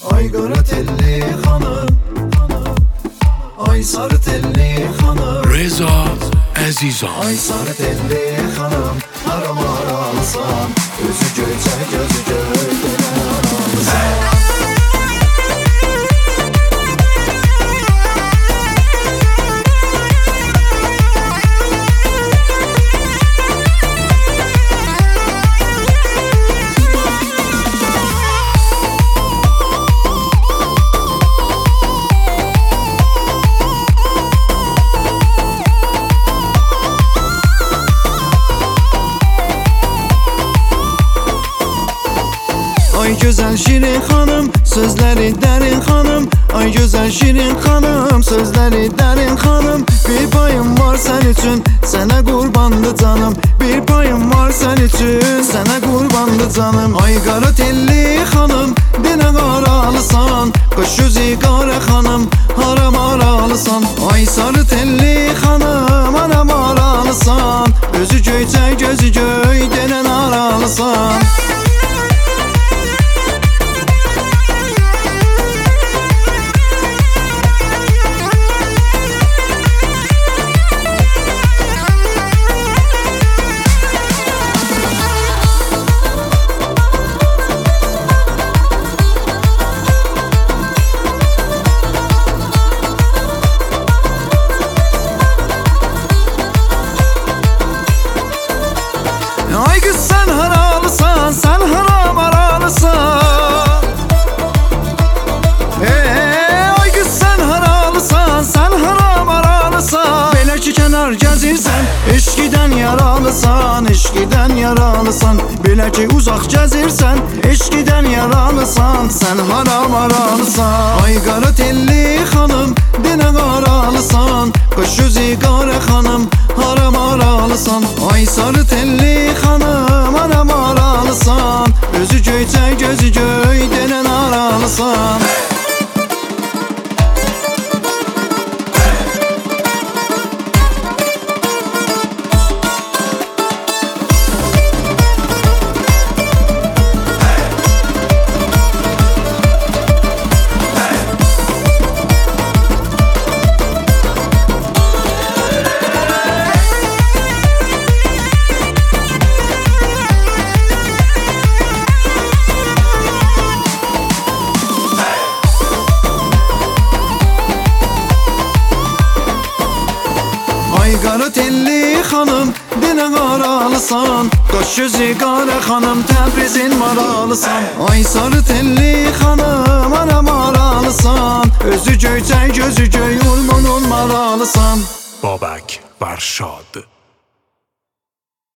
Ay qara telli xanım, ay sarı telli xanım, Reza Əzizan. ay sarı telli xanım, haram aralısan, özü göyçək gözü göydən aralısan. Ay güzel şirin hanım, sözleri derin hanım. Ay güzel şirin hanım, sözleri derin hanım. Bir payım var sen için, sana kurbandı canım. Bir payım var sen için, sana kurbandı canım. Ay qara telli hanım, dene qaralısan, qış yüzü qara hanım, haram aralısan. Ay sarı telli hanım, haram aralısan, özü göyçək gözü göydən aralısan. Ay kız sen haralısan, sen haram aralısan. Ay kız sen haralısan, sen haram aralısan. Belə ki kənar gəzirsən, eşqidən yaralısan, eşqidən yaralısan. Belə ki uzaq gəzirsən, eşqidən yaralısan, sen haram aralısan. Ay qara telli xanım, denə qaralısan, qış yüzü qara xanım, haram aralısan. Ay sarı telli hanım, haram aralısan, özü göyçək gözü göydən aralısan. Ay qara telli xanım, denə qaralısan, qaş yüzü qara xanım, Təbrizin maralısan. Ay sarı telli xanım, haram aralısan, özü göyçək gözü göy, ulmunun maralısan. Babək Varşad.